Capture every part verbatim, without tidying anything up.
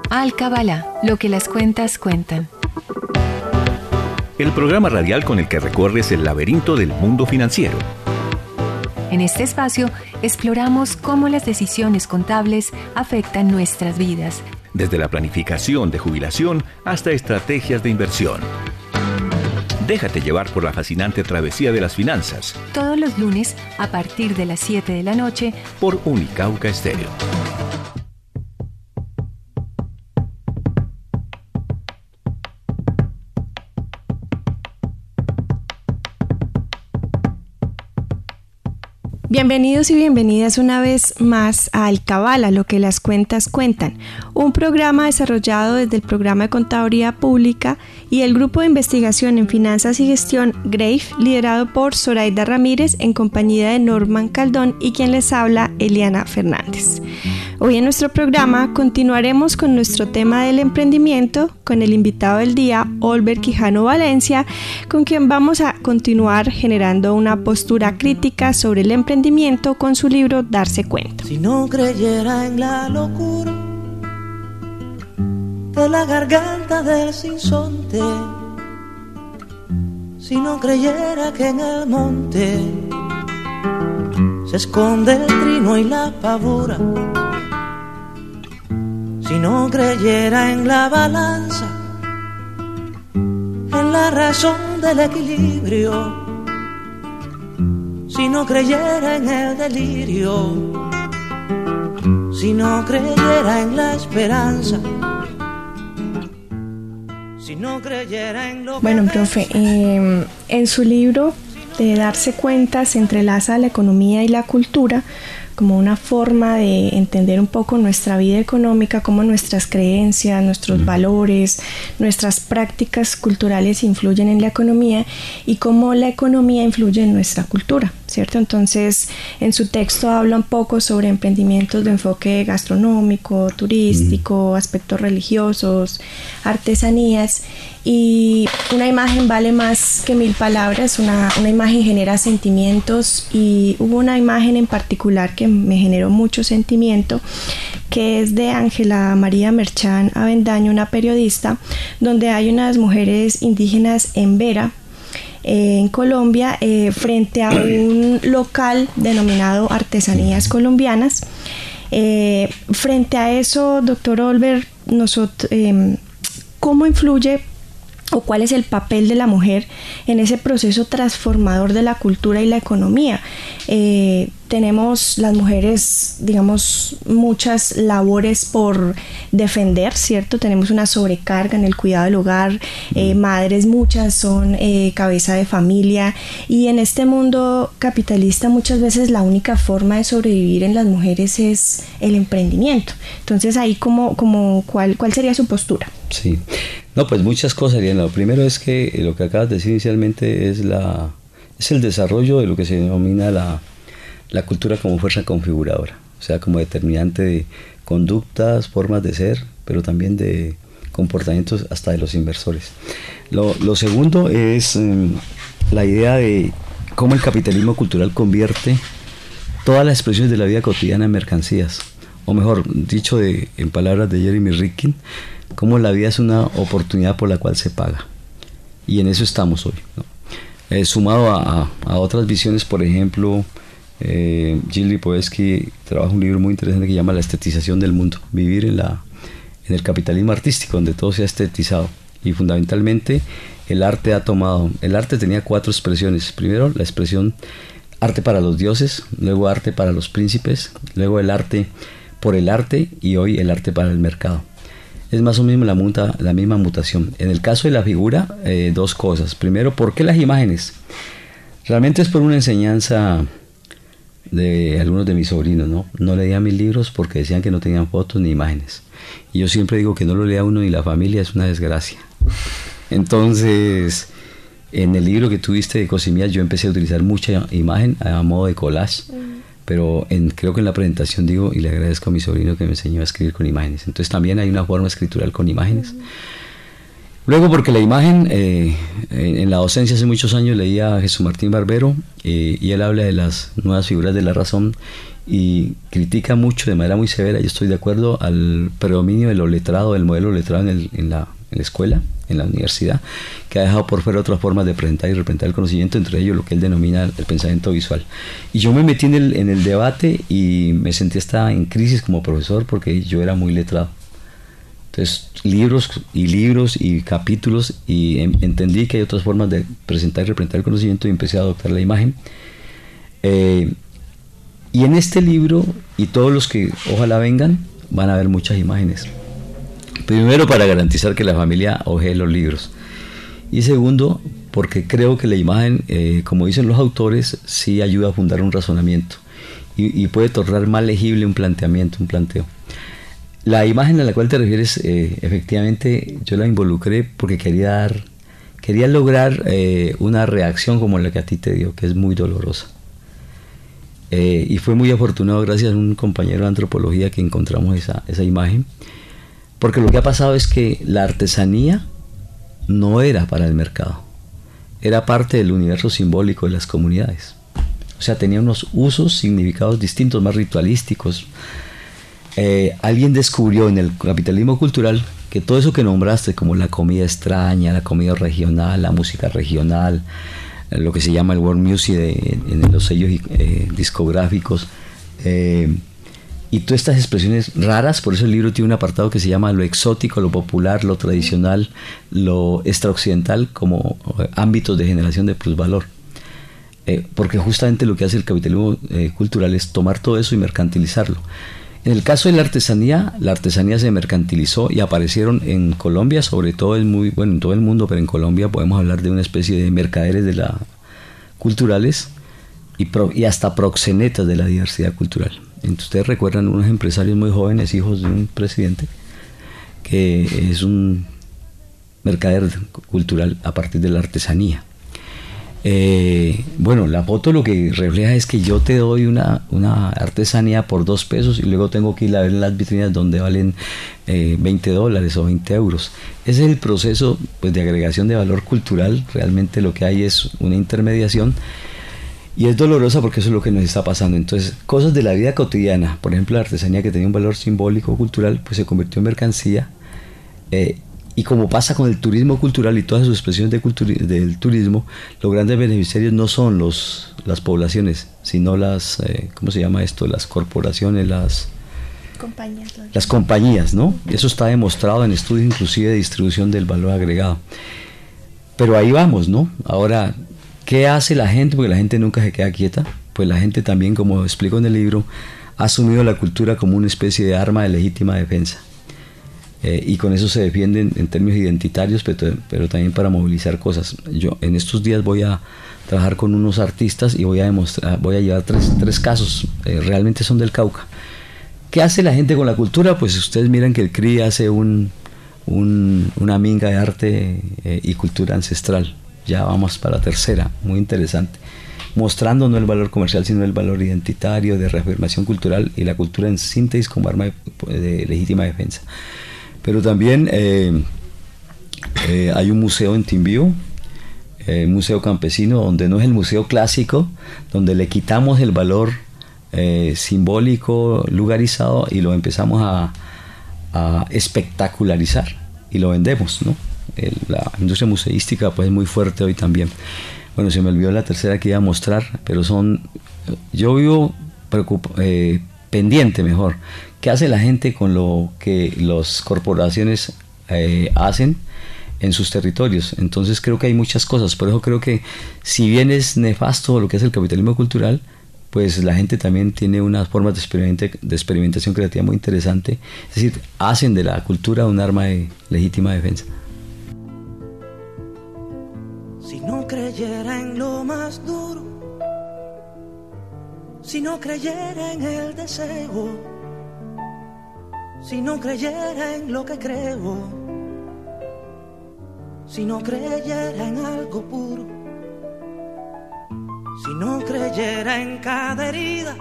Alcabala, lo que las cuentas cuentan. El programa radial con el que recorres el laberinto del mundo financiero. En este espacio exploramos cómo las decisiones contables afectan nuestras vidas. Desde la planificación de jubilación hasta estrategias de inversión. Déjate llevar por la fascinante travesía de las finanzas. Todos los lunes a partir de las siete de la noche por Unicauca Estéreo. Bienvenidos y bienvenidas una vez más a Alcabala, lo que las cuentas cuentan, un programa desarrollado desde el Programa de Contaduría Pública y el Grupo de Investigación en Finanzas y Gestión GREIF, liderado por Zoraida Ramírez en compañía de Norman Caldón y quien les habla, Eliana Fernández. Hoy en nuestro programa continuaremos con nuestro tema del emprendimiento con el invitado del día, Olver Quijano Valencia, con quien vamos a continuar generando una postura crítica sobre el emprendimiento con su libro Darse Cuenta. Si no creyera en la locura de la garganta del sinsonte, si no creyera que en el monte se esconde el trino y la pavura, si no creyera en la balanza, en la razón del equilibrio, si no creyera en el delirio, si no creyera en la esperanza, si no creyera en lo Bueno, profe, eh, en su libro de Darse Cuenta se entrelaza la economía y la cultura como una forma de entender un poco nuestra vida económica, cómo nuestras creencias, nuestros mm. valores, nuestras prácticas culturales influyen en la economía y cómo la economía influye en nuestra cultura, ¿cierto? Entonces, en su texto habla un poco sobre emprendimientos de enfoque gastronómico, turístico, mm. aspectos religiosos, artesanías, y una imagen vale más que mil palabras, una, una imagen genera sentimientos, y hubo una imagen en particular que me generó mucho sentimiento, que es de Ángela María Merchán Avendaño, una periodista, donde hay unas mujeres indígenas en Vera, eh, en Colombia, eh, frente a un local denominado Artesanías Colombianas. Eh, frente a eso, doctor Olver, nosotros, eh, ¿cómo influye o cuál es el papel de la mujer en ese proceso transformador de la cultura y la economía? Eh, tenemos las mujeres, digamos, muchas labores por defender, ¿cierto? Tenemos una sobrecarga en el cuidado del hogar, eh, madres muchas son eh, cabeza de familia, y en este mundo capitalista muchas veces la única forma de sobrevivir en las mujeres es el emprendimiento. Entonces ahí como, como ¿cuál, cuál sería su postura? Sí, no, pues muchas cosas, Diana. Lo primero es que lo que acabas de decir inicialmente es la es el desarrollo de lo que se denomina la, la cultura como fuerza configuradora, o sea, como determinante de conductas, formas de ser, pero también de comportamientos hasta de los inversores. Lo, lo segundo es eh, la idea de cómo el capitalismo cultural convierte todas las expresiones de la vida cotidiana en mercancías, o mejor dicho, de, en palabras de Jeremy Rifkin, cómo la vida es una oportunidad por la cual se paga, y en eso estamos hoy, ¿no? Eh, sumado a, a, a otras visiones, por ejemplo, eh, Gilles Lipovetsky trabaja un libro muy interesante que se llama La estetización del mundo, vivir en, la, en el capitalismo artístico donde todo se ha estetizado, y fundamentalmente el arte ha tomado, el arte tenía cuatro expresiones: primero la expresión arte para los dioses, luego arte para los príncipes, luego el arte por el arte, y hoy el arte para el mercado. Es más o menos la, muta, la misma mutación. En el caso de la figura, eh, dos cosas. Primero, ¿por qué las imágenes? Realmente es por una enseñanza de algunos de mis sobrinos, ¿no? No leía mis libros porque decían que no tenían fotos ni imágenes. Y yo siempre digo que no lo lea uno ni la familia, es una desgracia. Entonces, en el libro que tuviste de Cosimías, yo empecé a utilizar mucha imagen a modo de collage. Pero en, creo que en la presentación digo, y le agradezco a mi sobrino que me enseñó a escribir con imágenes. Entonces también hay una forma escritural con imágenes. Uh-huh. Luego, porque la imagen, eh, en, en la docencia hace muchos años leía a Jesús Martín Barbero, eh, y él habla de las nuevas figuras de la razón, y critica mucho de manera muy severa, yo estoy de acuerdo, al predominio de lo letrado, del modelo letrado en, el, en, la, en la escuela, en la universidad, que ha dejado por fuera otras formas de presentar y representar el conocimiento, entre ellos lo que él denomina el pensamiento visual. Y yo me metí en el, en el debate y me sentí hasta en crisis como profesor porque yo era muy letrado. Entonces, libros y libros y capítulos, y en, entendí que hay otras formas de presentar y representar el conocimiento y empecé a adoptar la imagen. Eh, y en este libro, y todos los que ojalá vengan, van a ver muchas imágenes. Primero, para garantizar que la familia ojee los libros. Y segundo, porque creo que la imagen, eh, como dicen los autores, sí ayuda a fundar un razonamiento y, y puede tornar más legible un planteamiento, un planteo. La imagen a la cual te refieres, eh, efectivamente, yo la involucré porque quería dar, quería lograr eh, una reacción como la que a ti te dio, que es muy dolorosa. Eh, y fue muy afortunado, gracias a un compañero de antropología, que encontramos esa, esa imagen. Porque lo que ha pasado es que la artesanía no era para el mercado, era parte del universo simbólico de las comunidades. O sea, tenía unos usos, significados distintos, más ritualísticos. Eh, alguien descubrió en el capitalismo cultural que todo eso que nombraste, como la comida extraña, la comida regional, la música regional, eh, lo que se llama el world music de, en los sellos eh, discográficos, eh, y todas estas expresiones raras. Por eso el libro tiene un apartado que se llama lo exótico, lo popular, lo tradicional, lo extraoccidental, como ámbitos de generación de plusvalor. Eh, porque justamente lo que hace el capitalismo eh, cultural es tomar todo eso y mercantilizarlo. En el caso de la artesanía, la artesanía se mercantilizó y aparecieron en Colombia, sobre todo en muy, bueno, en todo el mundo, pero en Colombia podemos hablar de una especie de mercaderes de la culturales y, pro, y hasta proxenetas de la diversidad cultural. Entonces, ustedes recuerdan unos empresarios muy jóvenes, hijos de un presidente, que es un mercader cultural a partir de la artesanía. Eh, bueno, la foto lo que refleja es que yo te doy una, una artesanía por dos pesos y luego tengo que ir a ver en las vitrinas donde valen eh, veinte dólares o veinte euros. Ese es el proceso, pues, de agregación de valor cultural. Realmente lo que hay es una intermediación. Y es dolorosa porque eso es lo que nos está pasando. Entonces, cosas de la vida cotidiana, por ejemplo, la artesanía, que tenía un valor simbólico cultural, pues se convirtió en mercancía. Eh, y como pasa con el turismo cultural y todas sus expresiones de culturi- del turismo, los grandes beneficiarios no son los, las poblaciones, sino las, eh, ¿cómo se llama esto? Las corporaciones, las compañías. Las compañías, ¿no? Eso está demostrado en estudios inclusive de distribución del valor agregado. Pero ahí vamos, ¿no? Ahora, ¿qué hace la gente? Porque la gente nunca se queda quieta. Pues la gente también, como explico en el libro, ha asumido la cultura como una especie de arma de legítima defensa. Eh, y con eso se defienden en términos identitarios, pero, pero también para movilizar cosas. Yo en estos días voy a trabajar con unos artistas y voy a demostrar, voy a llevar tres, tres casos, eh, realmente son del Cauca. ¿Qué hace la gente con la cultura? Pues ustedes miran que el C R I hace un, un, una minga de arte eh, y cultura ancestral. Ya vamos para la tercera, muy interesante, mostrando no el valor comercial sino el valor identitario, de reafirmación cultural, y la cultura en síntesis como arma de, de legítima defensa. Pero también eh, eh, hay un museo en Timbío, eh, museo campesino, donde no es el museo clásico, donde le quitamos el valor eh, simbólico lugarizado y lo empezamos a, a espectacularizar y lo vendemos, ¿no? El, la industria museística pues es muy fuerte hoy también. Bueno, se me olvidó la tercera que iba a mostrar, pero son, yo vivo preocup, eh, pendiente mejor. ¿Qué hace la gente con lo que las corporaciones eh, hacen en sus territorios? Entonces creo que hay muchas cosas. Por eso creo que si bien es nefasto lo que es el capitalismo cultural, pues la gente también tiene unas formas de, experimenta, de experimentación creativa muy interesante. Es decir, hacen de la cultura un arma de legítima defensa. Si no creyera en lo más duro, si no creyera en el deseo, si no creyera en lo que creo, si no creyera en algo puro, si no creyera en cada herida,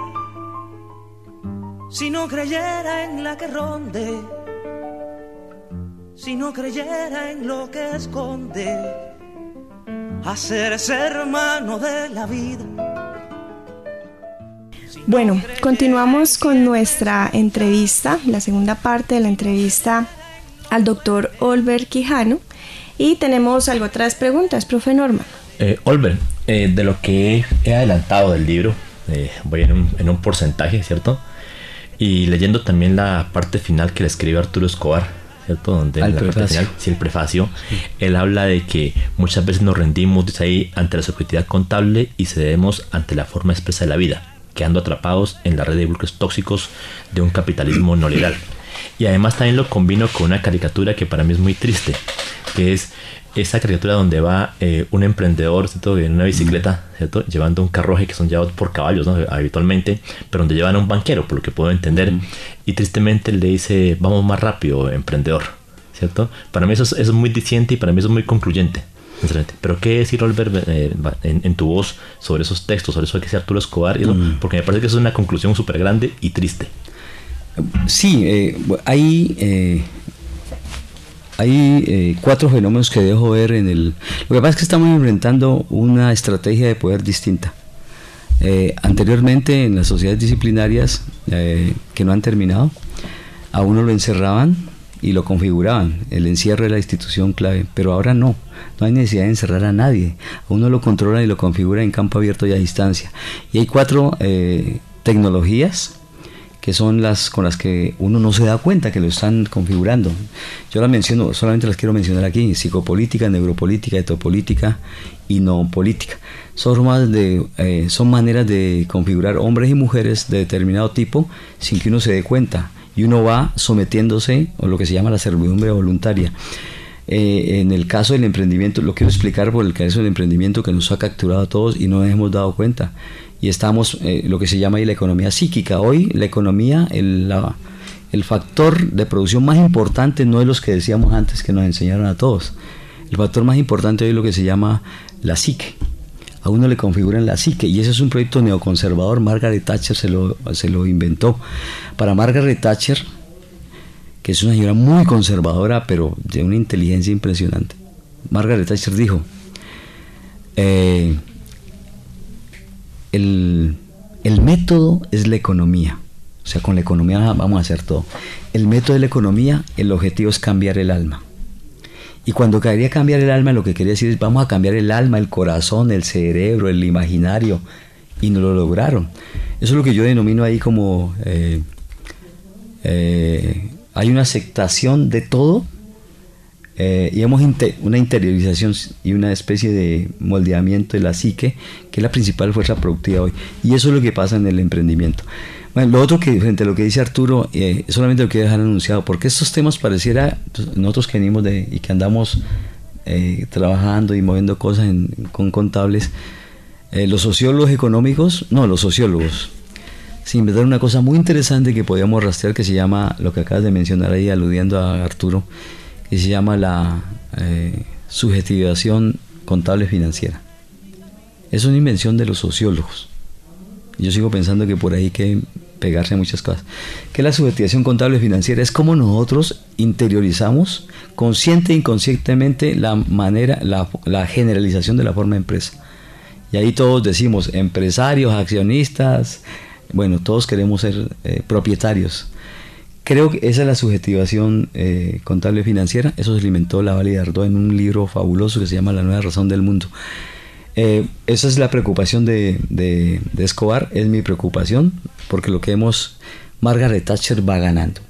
si no creyera en la que ronde, si no creyera en lo que esconde, hacerse hermano de la vida. Bueno, continuamos con nuestra entrevista, la segunda parte de la entrevista al doctor Olver Quijano, y tenemos algo otras preguntas, profe Norman. Eh, Olver, eh, de lo que he adelantado del libro, eh, voy en un, en un porcentaje, ¿cierto? Y leyendo también la parte final que le escribe Arturo Escobar, ¿cierto? Donde Al la parte final, sí, el prefacio, sí. Él habla de que muchas veces nos rendimos, dice ahí, ante la subjetividad contable y cedemos ante la forma expresa de la vida, quedando atrapados en la red de bucles tóxicos de un capitalismo neoliberal. Y además también lo combino con una caricatura que para mí es muy triste, que es esa caricatura donde va eh, un emprendedor, ¿cierto?, en una bicicleta, ¿cierto?, llevando un carruaje que son llevados por caballos, ¿no?, habitualmente, pero donde llevan a un banquero, por lo que puedo entender, uh-huh. y tristemente le dice, vamos más rápido, emprendedor, ¿cierto? Para mí eso es, eso es muy diciente y para mí eso es muy concluyente. Pero ¿qué decir, Olver, eh, en, en tu voz sobre esos textos, sobre eso que dice Arturo Escobar? Y eso, uh-huh. Porque me parece que eso es una conclusión súper grande y triste. Sí, eh, hay... Eh... Hay eh, cuatro fenómenos que dejo ver en el... Lo que pasa es que estamos enfrentando una estrategia de poder distinta. Eh, anteriormente, en las sociedades disciplinarias eh, que no han terminado, a uno lo encerraban y lo configuraban. El encierro es la institución clave, pero ahora no. No hay necesidad de encerrar a nadie. A uno lo controlan y lo configuran en campo abierto y a distancia. Y hay cuatro eh, tecnologías que son las con las que uno no se da cuenta que lo están configurando. Yo las menciono, solamente las quiero mencionar aquí: psicopolítica, neuropolítica, etopolítica y no política. Son formas de, eh, son maneras de configurar hombres y mujeres de determinado tipo sin que uno se dé cuenta, y uno va sometiéndose a lo que se llama la servidumbre voluntaria. Eh, en el caso del emprendimiento, lo quiero explicar por el caso del emprendimiento que nos ha capturado a todos y no nos hemos dado cuenta. Y estamos, eh, lo que se llama ahí la economía psíquica. Hoy la economía, el, la, el factor de producción más importante no es los que decíamos antes que nos enseñaron a todos. El factor más importante hoy es lo que se llama la psique. A uno le configuran la psique, y ese es un proyecto neoconservador. Margaret Thatcher se lo, se lo inventó. Para Margaret Thatcher, que es una señora muy conservadora, pero de una inteligencia impresionante, Margaret Thatcher dijo, eh, El, el método es la economía. O sea, con la economía vamos a hacer todo. El método de la economía, el objetivo es cambiar el alma. Y cuando quería cambiar el alma, lo que quería decir es, vamos a cambiar el alma, el corazón, el cerebro, el imaginario. Y no lo lograron. Eso es lo que yo denomino ahí como... Eh, eh, hay una aceptación de todo. Eh, y hemos inter, una interiorización y una especie de moldeamiento de la psique, que es la principal fuerza productiva hoy, y eso es lo que pasa en el emprendimiento. Bueno, lo otro que frente a lo que dice Arturo, eh, solamente lo quiero dejar anunciado, porque estos temas pareciera, pues, nosotros que venimos de y que andamos eh, trabajando y moviendo cosas en, con contables, eh, los sociólogos económicos, no, los sociólogos se inventaron una cosa muy interesante que podíamos rastrear, que se llama, lo que acabas de mencionar ahí aludiendo a Arturo, que se llama la eh, subjetivización contable financiera. Es una invención de los sociólogos. Yo sigo pensando que por ahí hay que pegarse a muchas cosas. Que la subjetivización contable financiera es como nosotros interiorizamos consciente e inconscientemente la manera, la, la generalización de la forma de empresa. Y ahí todos decimos empresarios, accionistas, bueno, todos queremos ser eh, propietarios. Creo que esa es la subjetivación eh, contable financiera. Eso se alimentó Laval y Dardot en un libro fabuloso que se llama La nueva razón del mundo. Eh, esa es la preocupación de, de, de Escobar, es mi preocupación, porque lo que hemos... Margaret Thatcher va ganando.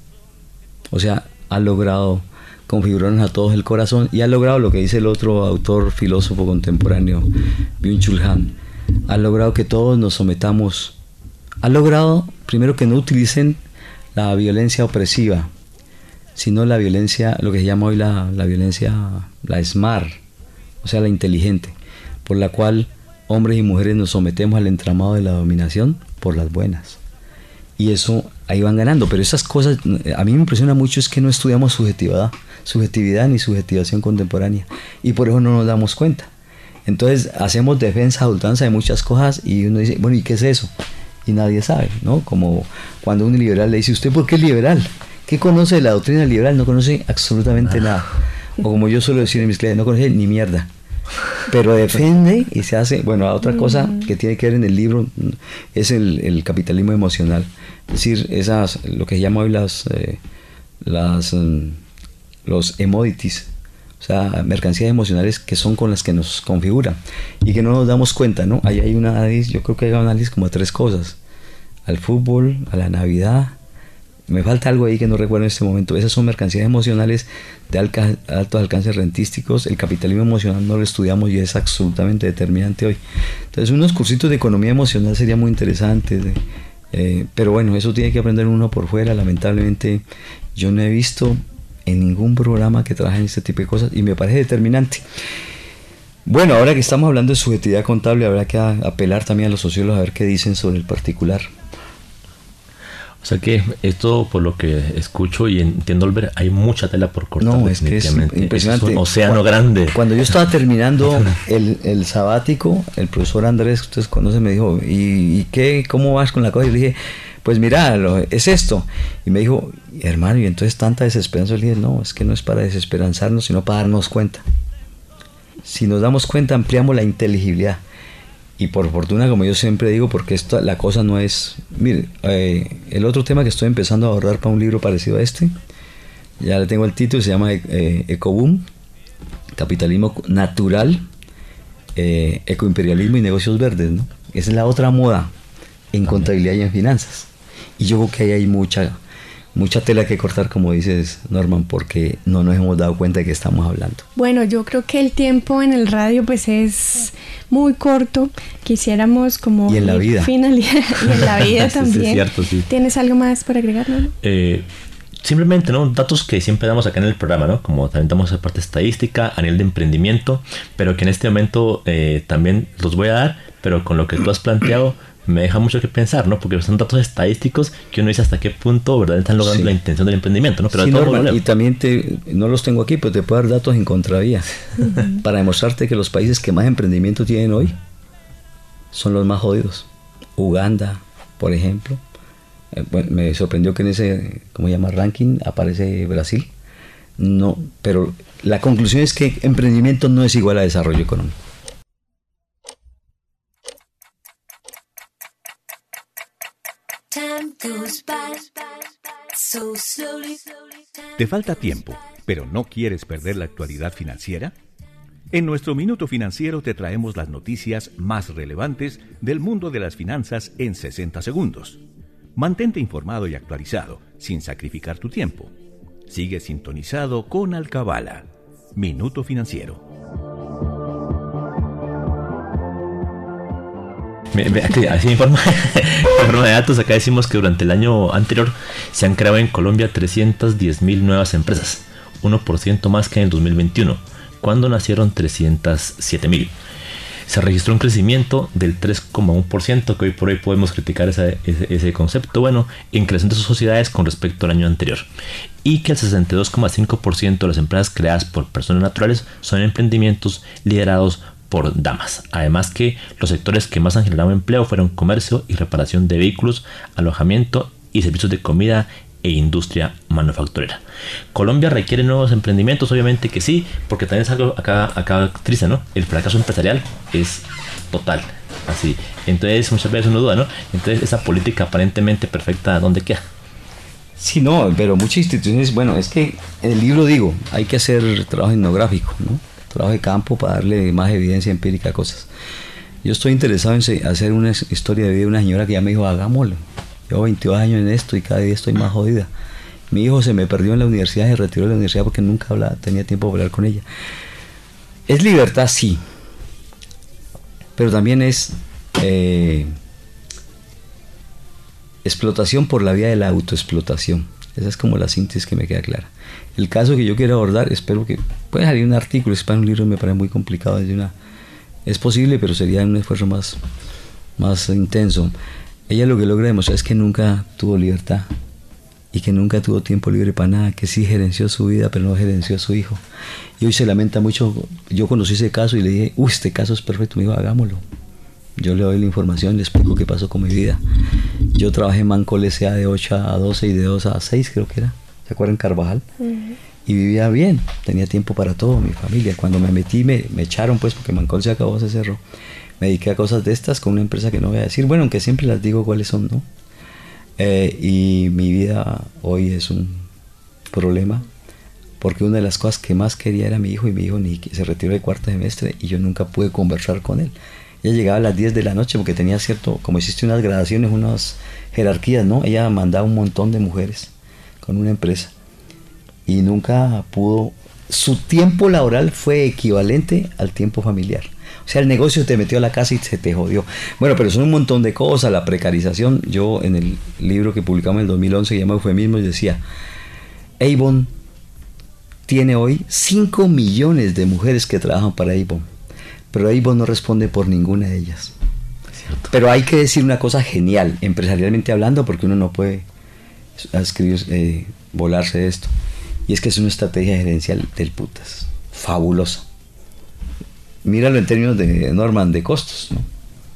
O sea, ha logrado configurarnos a todos el corazón, y ha logrado lo que dice el otro autor filósofo contemporáneo, Byung-Chul Han. Ha logrado que todos nos sometamos. Ha logrado, primero, que no utilicen la violencia opresiva, sino la violencia, lo que se llama hoy la, la violencia, la smart, o sea, la inteligente, por la cual hombres y mujeres nos sometemos al entramado de la dominación por las buenas. Y eso, ahí van ganando. Pero esas cosas, a mí me impresiona mucho es que no estudiamos subjetividad, subjetividad ni subjetivación contemporánea, y por eso no nos damos cuenta. Entonces hacemos defensa a ultranza de muchas cosas, y uno dice, bueno, ¿y qué es eso? Y nadie sabe, ¿no? Como cuando un liberal le dice, ¿usted por qué es liberal? ¿Qué conoce de la doctrina liberal? No conoce absolutamente nada. O como yo suelo decir en mis clases, no conoce ni mierda. pero defiende y se hace, bueno, otra cosa que tiene que ver en el libro es el, el capitalismo emocional, es decir, esas, lo que se llama hoy las, eh, las um, los emodities, o sea, mercancías emocionales que son con las que nos configuran y que no nos damos cuenta, ¿no? Ahí hay un análisis, yo creo que hay un análisis como de tres cosas: al fútbol, a la Navidad. Me falta algo ahí que no recuerdo en este momento. Esas son mercancías emocionales de alca altos alcances rentísticos. El capitalismo emocional no lo estudiamos y es absolutamente determinante hoy. Entonces, unos cursitos de economía emocional sería muy interesantes. De, eh, pero bueno, eso tiene que aprender uno por fuera. Lamentablemente, yo no he visto en ningún programa que trabaje en este tipo de cosas y me parece determinante. Bueno, ahora que estamos hablando de subjetividad contable, habrá que apelar también a los sociólogos a ver qué dicen sobre el particular. O sea que esto, por lo que escucho y entiendo, Albert, hay mucha tela por cortar. No, es que es impresionante. Es un océano cuando, grande. Cuando yo estaba terminando el, el sabático, el profesor Andrés, que ustedes conocen, me dijo, ¿y, y qué? ¿Cómo vas con la cosa? Y le dije, pues mira, lo, es esto. Y me dijo, hermano, y entonces tanta desesperanza. Le dije, no, es que no es para desesperanzarnos, sino para darnos cuenta. Si nos damos cuenta, ampliamos la inteligibilidad. Y por fortuna, como yo siempre digo, porque esto, la cosa no es... Mire, eh, el otro tema que estoy empezando a abordar para un libro parecido a este, ya le tengo el título, se llama eh, Ecoboom, Capitalismo Natural, eh, Ecoimperialismo y Negocios Verdes, ¿no? Esa es la otra moda en contabilidad y en finanzas. Y yo creo que ahí hay mucha, mucha tela que cortar, como dices, Norman, porque no nos hemos dado cuenta de que estamos hablando. Bueno, yo creo que el tiempo en el radio pues es muy corto. Quisiéramos como... Y en la vida. Finalizar. Y en la vida también. Es cierto, sí. ¿Tienes algo más para agregar, no? Eh, simplemente, ¿no? Datos que siempre damos acá en el programa, ¿no? Como también damos la parte estadística a nivel de emprendimiento, pero que en este momento eh, también los voy a dar, pero con lo que tú has planteado me deja mucho que pensar, ¿no? Porque son datos estadísticos que uno dice hasta qué punto, ¿verdad?, están logrando sí. la intención del emprendimiento, ¿no? Pero sí, de todo Norman, y también te, no los tengo aquí, pero te puedo dar datos en contravía uh-huh. para demostrarte que los países que más emprendimiento tienen hoy son los más jodidos. Uganda, por ejemplo. Eh, bueno, me sorprendió que en ese, ¿cómo se llama?, ranking aparece Brasil. No, pero la conclusión es que emprendimiento no es igual a desarrollo económico. ¿Te falta tiempo, pero no quieres perder la actualidad financiera? En nuestro Minuto Financiero te traemos las noticias más relevantes del mundo de las finanzas en sesenta segundos. Mantente informado y actualizado, sin sacrificar tu tiempo. Sigue sintonizado con Alcabala. Minuto Financiero. Así en forma, en forma de datos, acá decimos que durante el año anterior se han creado en Colombia trescientas diez mil nuevas empresas, uno por ciento más que en el dos mil veintiuno, cuando nacieron trescientas siete mil. Se registró un crecimiento del tres coma uno por ciento, que hoy por hoy podemos criticar esa, ese, ese concepto, bueno, en creación de sus sociedades con respecto al año anterior, y que el sesenta y dos coma cinco por ciento de las empresas creadas por personas naturales son emprendimientos liderados por damas. Además que los sectores que más han generado empleo fueron comercio y reparación de vehículos, alojamiento y servicios de comida e industria manufacturera. Colombia requiere nuevos emprendimientos, obviamente que sí, porque también es algo acá, acá triste, ¿no? El fracaso empresarial es total, así. Entonces muchas veces uno duda, ¿no? Entonces esa política aparentemente perfecta, ¿dónde queda? Sí, no, pero muchas instituciones, bueno, es que en el libro digo, hay que hacer trabajo etnográfico, ¿no? Trabajo de campo para darle más evidencia empírica a cosas. Yo estoy interesado en hacer una historia de vida de una señora que ya me dijo, hagámoslo. Llevo veintidós años en esto y cada día estoy más jodida. Mi hijo se me perdió en la universidad, se retiró de la universidad porque nunca hablaba, tenía tiempo de hablar con ella. Es libertad, sí, pero también es eh, explotación por la vía de la autoexplotación. Esa es como la síntesis que me queda clara. El caso que yo quiero abordar, espero que pueda salir un artículo, es para un libro, me parece muy complicado. Es, una, es posible, pero sería un esfuerzo más, más intenso. Ella lo que logra demostrar es que nunca tuvo libertad y que nunca tuvo tiempo libre para nada, que sí gerenció su vida, pero no gerenció a su hijo. Y hoy se lamenta mucho. Yo conocí ese caso y le dije, uy, este caso es perfecto. Me dijo, hagámoslo. Yo le doy la información, le explico qué pasó con mi vida. Yo trabajé en Mancol S A de ocho a doce y de dos a seis, creo que era. ¿Se acuerdan? Carvajal. Uh-huh. y vivía bien, tenía tiempo para todo, mi familia. Cuando me metí, me, me echaron pues porque Mancol se acabó, se cerró. Me dediqué a cosas de estas con una empresa que no voy a decir, bueno, aunque siempre las digo cuáles son, ¿no? Eh, y mi vida hoy es un problema, porque una de las cosas que más quería era mi hijo, y mi hijo ni se retiró de cuarto semestre y yo nunca pude conversar con él. Ella llegaba a las diez de la noche porque tenía cierto, como existe unas gradaciones, unas jerarquías, ¿no? Ella mandaba un montón de mujeres con una empresa y nunca pudo, su tiempo laboral fue equivalente al tiempo familiar. O sea, el negocio te metió a la casa y se te jodió. Bueno, pero son un montón de cosas, la precarización. Yo en el libro que publicamos en el dos mil once, que llama Eufemismos, decía, Avon tiene hoy cinco millones de mujeres que trabajan para Avon, pero Avon no responde por ninguna de ellas. Cierto. Pero hay que decir una cosa genial, empresarialmente hablando, porque uno no puede escribir, eh, volarse de esto, y es que es una estrategia gerencial del putas, fabulosa. Míralo en términos de, Norman, de costos, ¿no?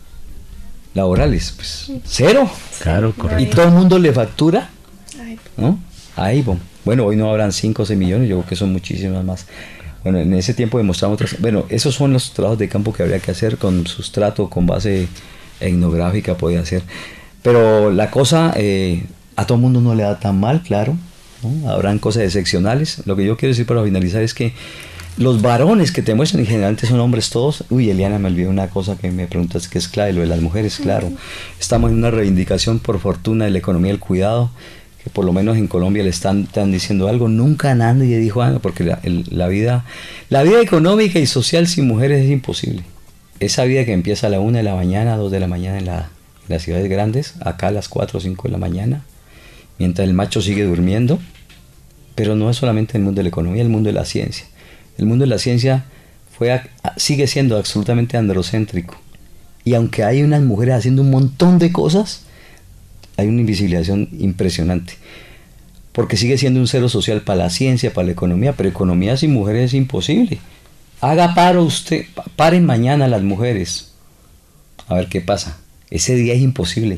Laborales, pues cero. Claro, correcto. Y todo el mundo le factura, ¿no? A Avon. Bueno, hoy no habrán cinco o seis millones, yo creo que son muchísimas más. Bueno, en ese tiempo demostramos otras. Bueno, esos son los trabajos de campo que habría que hacer con sustrato, con base etnográfica, podía hacer. Pero la cosa eh, a todo el mundo no le da tan mal, claro, ¿no? Habrán cosas excepcionales. Lo que yo quiero decir para finalizar es que los varones que te muestran, y generalmente son hombres todos. Uy, Eliana, me olvidé una cosa que me preguntas que es clave, lo de las mujeres, claro. Estamos en una reivindicación, por fortuna, de la economía del cuidado, que por lo menos en Colombia le están, están diciendo algo. Nunca nadie dijo algo, porque la, el, la vida la vida económica y social sin mujeres es imposible. Esa vida que empieza a la una de la mañana, a dos de la mañana en, la, en las ciudades grandes, acá a las cuatro o cinco de la mañana, mientras el macho sigue durmiendo. Pero no es solamente el mundo de la economía, el mundo de la ciencia. El mundo de la ciencia fue a, a, sigue siendo absolutamente androcéntrico. Y aunque hay unas mujeres haciendo un montón de cosas, hay una invisibilización impresionante. Porque sigue siendo un cero social para la ciencia, para la economía, pero economía sin mujeres es imposible. Haga paro usted, paren mañana las mujeres. A ver qué pasa. Ese día es imposible.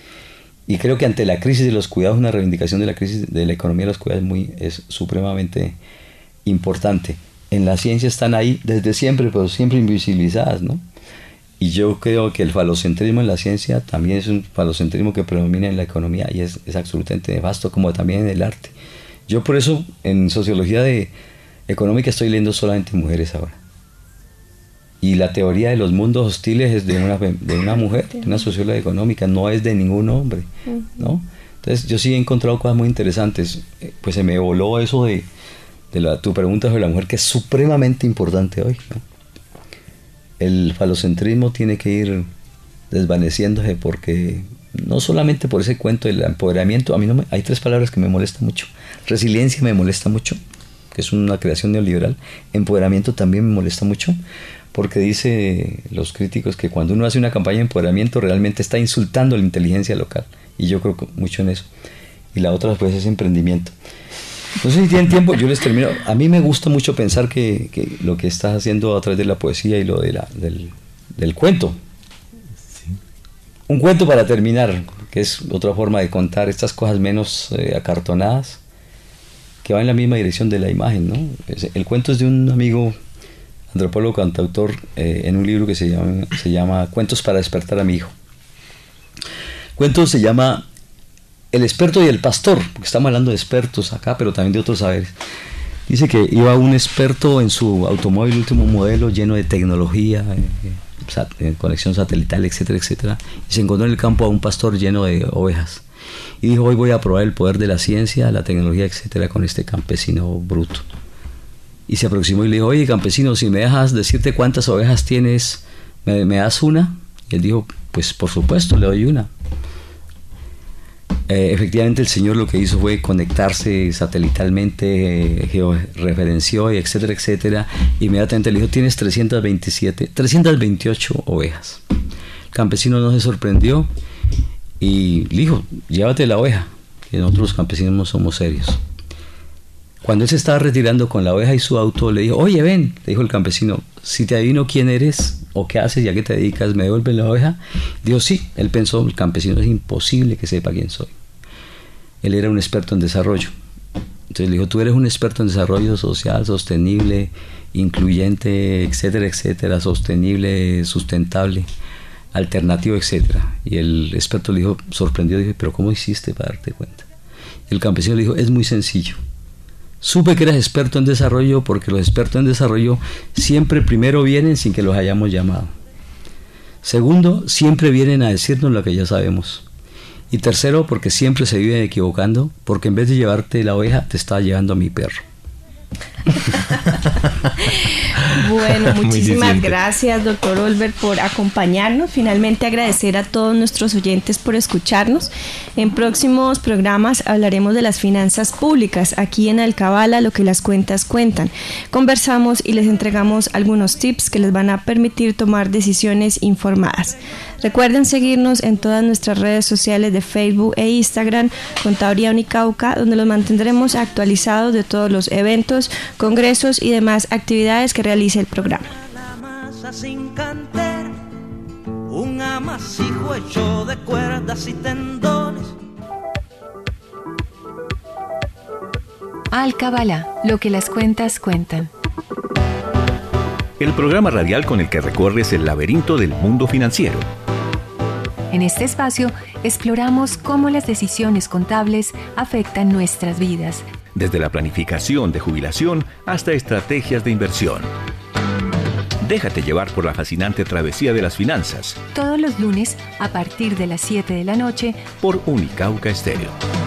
Y creo que ante la crisis de los cuidados, una reivindicación de la crisis de la economía de los cuidados es, muy, es supremamente importante. En la ciencia están ahí desde siempre, pero siempre invisibilizadas, ¿no? Y yo creo que el falocentrismo en la ciencia también es un falocentrismo que predomina en la economía y es, es absolutamente nefasto, como también en el arte. Yo por eso en sociología de económica estoy leyendo solamente mujeres ahora. Y la teoría de los mundos hostiles es de una, de una mujer, de una socióloga económica, no es de ningún hombre, ¿no? Entonces yo sí he encontrado cosas muy interesantes. Pues se me voló eso de, de la, tu pregunta sobre la mujer, que es supremamente importante hoy, ¿no? El falocentrismo tiene que ir desvaneciéndose, porque no solamente por ese cuento del empoderamiento, a mí no me, hay tres palabras que me molestan mucho. Resiliencia me molesta mucho, que es una creación neoliberal. Empoderamiento también me molesta mucho, porque dice los críticos que cuando uno hace una campaña de empoderamiento realmente está insultando la inteligencia local, y yo creo mucho en eso. Y la otra pues es emprendimiento. No sé si tienen tiempo, yo les termino. A mí me gusta mucho pensar que, que lo que estás haciendo a través de la poesía y lo de la, del, del cuento. Sí. Un cuento para terminar, que es otra forma de contar estas cosas menos eh, acartonadas, que va en la misma dirección de la imagen, ¿no? El cuento es de un amigo antropólogo, cantautor, eh, en un libro que se llama, se llama Cuentos para despertar a mi hijo. Cuento se llama El experto y el pastor, porque estamos hablando de expertos acá, pero también de otros saberes. Dice que iba un experto en su automóvil último modelo, lleno de tecnología, eh, sat eh, conexión satelital, etcétera, etcétera, y se encontró en el campo a un pastor lleno de ovejas. Y dijo, hoy voy a probar el poder de la ciencia, la tecnología, etcétera, con este campesino bruto. Y se aproximó y le dijo, oye, campesino, si me dejas decirte cuántas ovejas tienes, ¿me, me das una? Y él dijo, pues por supuesto, le doy una. Eh, efectivamente el señor lo que hizo fue conectarse satelitalmente, eh, georreferenció, y etcétera, etcétera. Inmediatamente le dijo, tienes trescientas veintisiete, trescientas veintiocho ovejas. El campesino no se sorprendió y le dijo, llévate la oveja, que nosotros los campesinos no somos serios. Cuando él se estaba retirando con la oveja y su auto, le dijo, oye, ven, le dijo el campesino, si te adivino quién eres o qué haces y a qué te dedicas, ¿me devuelves la oveja? Dijo, sí. Él pensó, el campesino, es imposible que sepa quién soy. Él era un experto en desarrollo. Entonces Entonces le dijo, tú eres un experto en desarrollo social, sostenible, incluyente, etcétera, etcétera, sostenible, sustentable, alternativo, etcétera. Y el experto le dijo, sorprendido, dije, pero ¿cómo hiciste para darte cuenta? Y el campesino le dijo, es muy sencillo. Supe que eras experto en desarrollo porque los expertos en desarrollo siempre primero vienen sin que los hayamos llamado. Segundo, siempre vienen a decirnos lo que ya sabemos. Y tercero, porque siempre se viven equivocando, porque en vez de llevarte la oveja, te está llevando a mi perro. Bueno, muchísimas gracias, doctor Olver, por acompañarnos. Finalmente agradecer a todos nuestros oyentes por escucharnos. En próximos programas hablaremos de las finanzas públicas. Aquí en Alcabala, lo que las cuentas cuentan. Conversamos y les entregamos algunos tips que les van a permitir tomar decisiones informadas. Recuerden seguirnos en todas nuestras redes sociales de Facebook e Instagram, Contaduría Unicauca, donde los mantendremos actualizados de todos los eventos, congresos y demás actividades que realice el programa. La masa sin cantera, un amasijo hecho de cuerdas y tendones. Alcabala, lo que las cuentas cuentan. El programa radial con el que recorres el laberinto del mundo financiero. En este espacio exploramos cómo las decisiones contables afectan nuestras vidas, desde la planificación de jubilación hasta estrategias de inversión. Déjate llevar por la fascinante travesía de las finanzas. todos los lunes a partir de las siete de la noche Por Unicauca Estéreo.